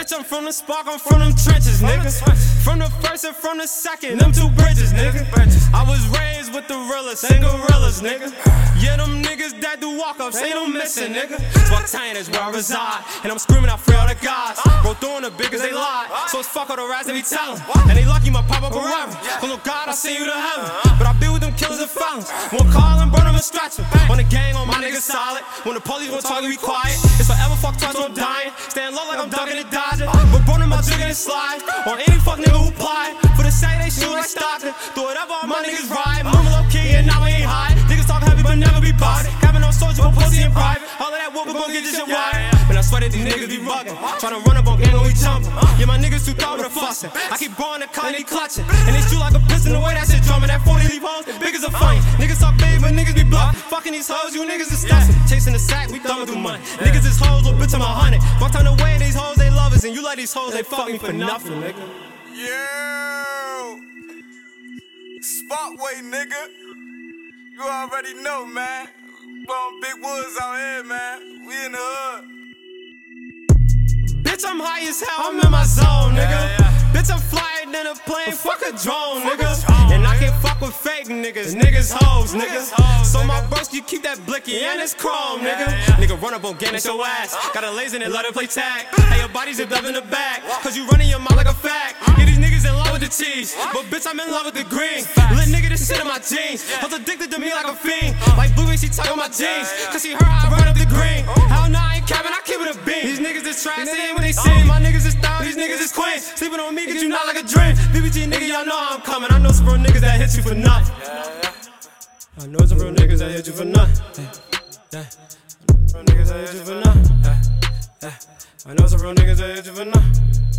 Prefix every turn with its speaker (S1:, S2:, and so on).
S1: Bitch, I'm from the spark, I'm from them trenches, nigga. From the first and from the second, them two bridges, nigga. I was raised with the realest, ain't gorillas, nigga. Yeah, them niggas that do walk-ups, ain't no missing, nigga. Spartan is where I reside, and I'm screaming out for all the guys. Bro, throwing the big as they lie, so it's fuck all the rats they be telling. And they lucky my pop up forever. Oh God, I send you to heaven. But I be with them killers and felons. Won't call and burn them and stretch them. On the gang, on my niggas solid. When the police won't talk, we quiet. It's forever fuck twice, I'm dying. Staying low like I'm ducking and dodging. But burning my jig and slide. On any fuck nigga who plied. For the sake they shoot like Stockton. Do whatever all my niggas ride. Move low key and now we ain't high. Niggas talk heavy but never be bought. Having no soldier but pussy in private. All of that whoop, gon' get this shit wired. Man, I swear that these niggas be bugging. Tryna run up on gang when we jumping. Yeah, my niggas too thought with a fussin'. I keep growing the cut and they clutching. And they shoot like a piston the way that shit drumming. That 40 leave hoes, big as a funny. Niggas talk big but niggas be bluff. Fucking these hoes, you niggas is stuffin'. Chasing the sack, we thumbing through money. Niggas is hoes, little bitch, I'm 100. Fuck time to weigh these hoes, they lovers. And you like these hoes, they fuck me for nothing, nigga.
S2: Yo, Spotway, nigga. You already know, man. We on big woods out here, man. We in the hood.
S1: Bitch, I'm high as hell, I'm in my zone, nigga. Bitch, I'm flyer than a plane, fuck a drone, nigga. And I can't fuck with fake niggas, niggas hoes, nigga. So my broski keep that blicky and it's chrome, nigga. Nigga run up on gang, that's your ass. Got a laser and let her play tag. Hey, your body zipped up in the back, cause you running your mouth like a fag. Yeah, these niggas in love with the cheese, but bitch, I'm in love with the green. Lit nigga, this shit in my jeans. Hoes addicted to me like a fiend. Like Blue, she tugging my jeans, cause she heard I run up the green. Hell nah, I ain't capping, I keep it a beam. These niggas is trash, they ain't what they see. My niggas is thought, these niggas is queens. Sleeping on me, get you not like a dream. BBG nigga, y'all know how I'm coming. I know some real niggas that hit you for nothing. I know some real niggas that hit you for nothing. Real niggas that hit you for nothing. I know some real niggas that hit you for nothing.